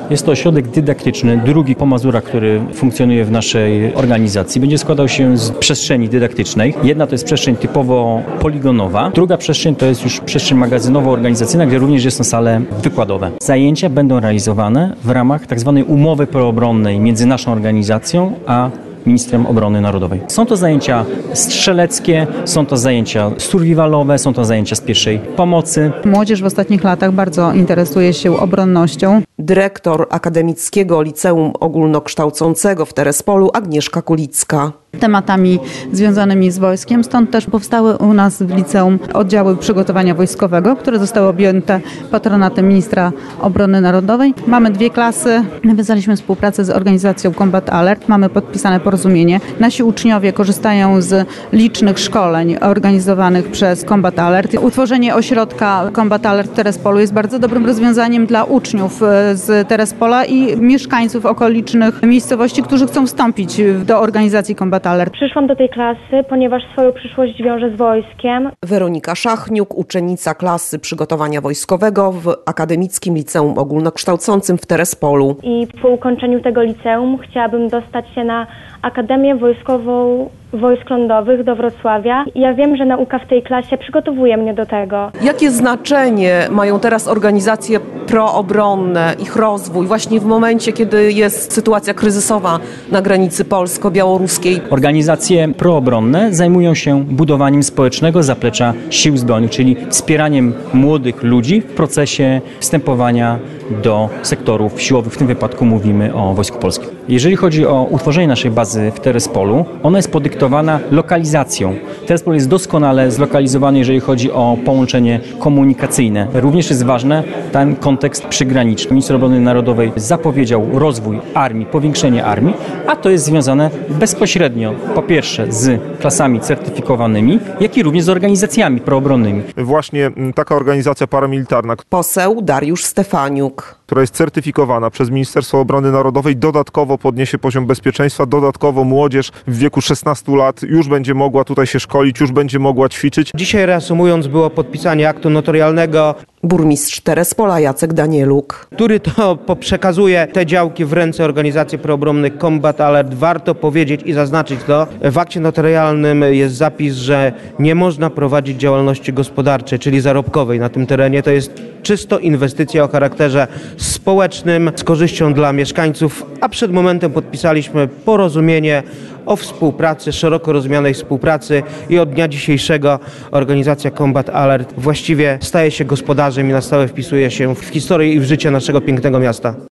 Jest to ośrodek dydaktyczny, drugi po Mazurach, który funkcjonuje w naszej organizacji. Będzie składał się z przestrzeni dydaktycznej. Jedna to jest przestrzeń typowo poligonowa, druga przestrzeń to jest już przestrzeń magazynowo-organizacyjna, gdzie również są sale wykładowe. Zajęcia będą realizowane w ramach tzw. umowy proobronnej między naszą organizacją a Ministrem Obrony Narodowej. Są to zajęcia strzeleckie, są to zajęcia survivalowe, są to zajęcia z pierwszej pomocy. Młodzież w ostatnich latach bardzo interesuje się obronnością. Dyrektor Akademickiego Liceum Ogólnokształcącego w Terespolu Agnieszka Kulicka. Tematami związanymi z wojskiem, stąd też powstały u nas w liceum oddziały przygotowania wojskowego, które zostały objęte patronatem Ministra Obrony Narodowej. Mamy 2 klasy, nawiązaliśmy współpracę z organizacją Combat Alert, mamy podpisane porozumienie. Nasi uczniowie korzystają z licznych szkoleń organizowanych przez Combat Alert. Utworzenie ośrodka Combat Alert w Terespolu jest bardzo dobrym rozwiązaniem dla uczniów z Terespola i mieszkańców okolicznych miejscowości, którzy chcą wstąpić do organizacji Combat Alert. Przyszłam do tej klasy, ponieważ swoją przyszłość wiążę z wojskiem. Weronika Szachniuk, uczennica klasy przygotowania wojskowego w Akademickim Liceum Ogólnokształcącym w Terespolu. I po ukończeniu tego liceum chciałabym dostać się na Akademię Wojskową Wojsk Lądowych do Wrocławia. I ja wiem, że nauka w tej klasie przygotowuje mnie do tego. Jakie znaczenie mają teraz organizacje proobronne, ich rozwój właśnie w momencie, kiedy jest sytuacja kryzysowa na granicy polsko-białoruskiej? Organizacje proobronne zajmują się budowaniem społecznego zaplecza sił zbrojnych, czyli wspieraniem młodych ludzi w procesie wstępowania do sektorów siłowych. W tym wypadku mówimy o Wojsku Polskim. Jeżeli chodzi o utworzenie naszej bazy w Terespolu, ona jest podyktowana lokalizacją. Terespol jest doskonale zlokalizowany, jeżeli chodzi o połączenie komunikacyjne. Również jest ważny ten kontekst przygraniczny. Minister Obrony Narodowej zapowiedział rozwój armii, powiększenie armii, a to jest związane bezpośrednio, po pierwsze z klasami certyfikowanymi, jak i również z organizacjami proobronnymi. Właśnie taka organizacja paramilitarna, Poseł Dariusz Stefaniuk, która jest certyfikowana przez Ministerstwo Obrony Narodowej, dodatkowo podniesie poziom bezpieczeństwa, dodatkowo młodzież w wieku 16 lat już będzie mogła tutaj się szkolić, już będzie mogła ćwiczyć. Dzisiaj, reasumując, było podpisanie aktu notarialnego, burmistrz Terespola Jacek Danieluk, który to przekazuje te działki w ręce organizacji proobronnych Combat Alert. Warto powiedzieć i zaznaczyć to. W akcie notarialnym jest zapis, że nie można prowadzić działalności gospodarczej, czyli zarobkowej na tym terenie. To jest czysto inwestycja o charakterze społecznym z korzyścią dla mieszkańców, a przed momentem podpisaliśmy porozumienie o współpracy, szeroko rozumianej współpracy i od dnia dzisiejszego organizacja Combat Alert właściwie staje się gospodarzem i na stałe wpisuje się w historię i w życie naszego pięknego miasta.